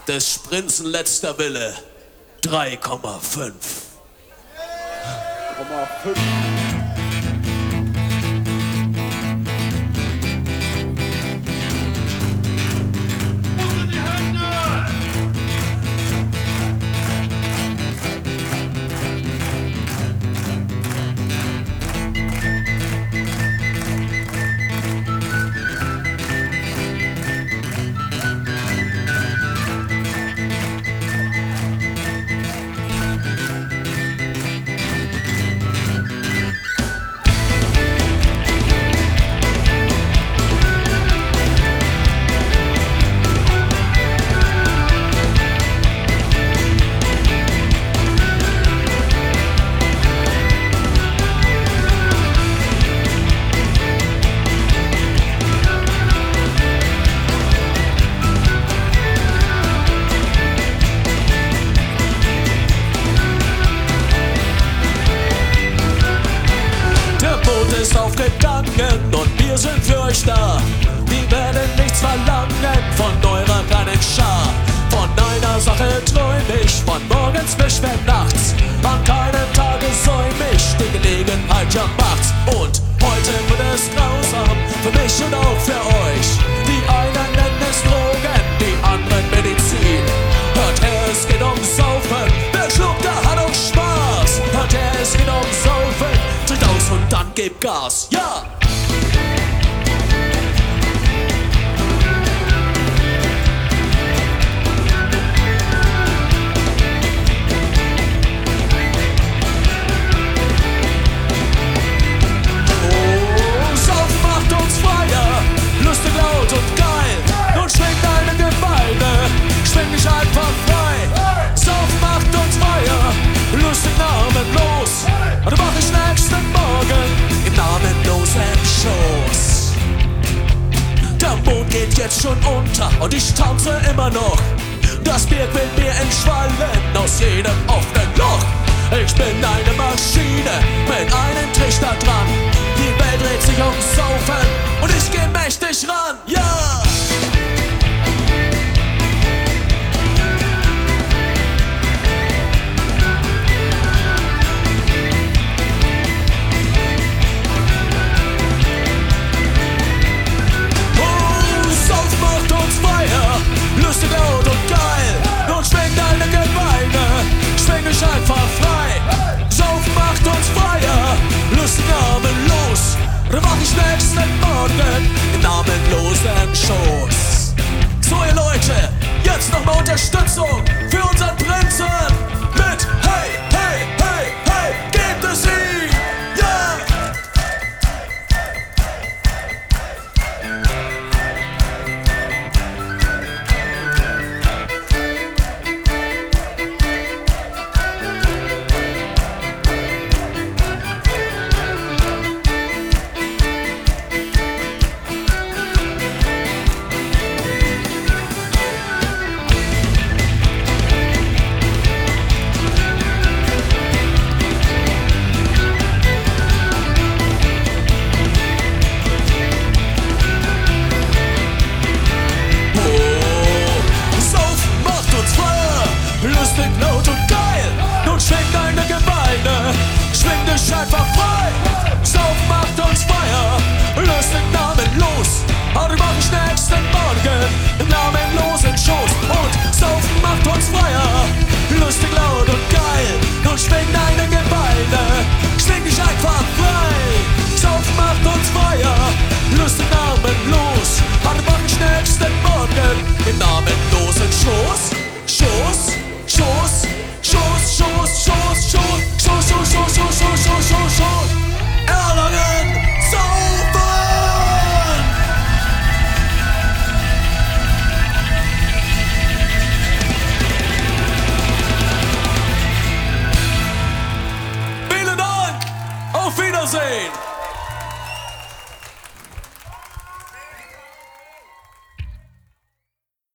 des Prinzen letzter Wille 3,5. Auf Gedanken und wir sind für euch da. Wir werden nichts verlangen von eurer kleinen Schar. Von einer Sache träum ich, von morgens bis spät nachts. An keinem Tage säum ich, die Gelegenheit ja macht's. Und heute wird es grausam, für mich und auch für euch. Die einen nennen es Drogen, die anderen Medizin. Hört her, es geht um Saufen, wer schluckt, der hat auch Spaß. Hört her, es geht um Saufen, tritt aus und dann gebt Gas, ja! Oh, Saufen macht uns freier, lustig, laut und geil. Nun schwingt deine Gebeine, schwing dich einfach frei. Saufen macht uns freier, lustig, namenlos. Und mach ich nächsten Morgen im namenlosen Schoß. Der Mond geht jetzt schon unter und ich tanze immer noch. Das Bier will mir entschwallen aus jedem offenen Loch. Ich bin eine Maschine mit einem Trichter dran. Die Welt dreht sich ums Saufen und ich geh mächtig ran, ja! Lustig, laut und geil. Nun schwing deine Gebeine, schwing dich einfach frei. Saufen macht uns freier, lustig, namenlos. Dann mach ich nächsten Morgen im namenlosen Schoß. So ihr Leute, jetzt nochmal Unterstützung für unseren Prinzen. Mit hey, hey, hey, hey, gebt es ihm, ja! Lustig, laut und geil. Nun schwing deine Gebeine, schwing dich einfach frei. Saufen macht uns freier, lustig, namenlos. Und mach ich nächsten Morgen im namenlosen Schoß. Und Saufen macht uns freier, lustig, laut und geil. Nun schwing deine Gebeine, schwing dich einfach frei. Saufen macht uns freier, lustig, namenlos. Und mach ich nächsten Morgen im namenlosen Schoß. Schoß, Schoß, Schoß, Schoß, Schoß, Schoß, Schoß, Schoß, Schoß, Schoß, Schoß, Schoß, Schoß, Schoß. Erlangen, saufen! Vielen Dank! Auf Wiedersehen!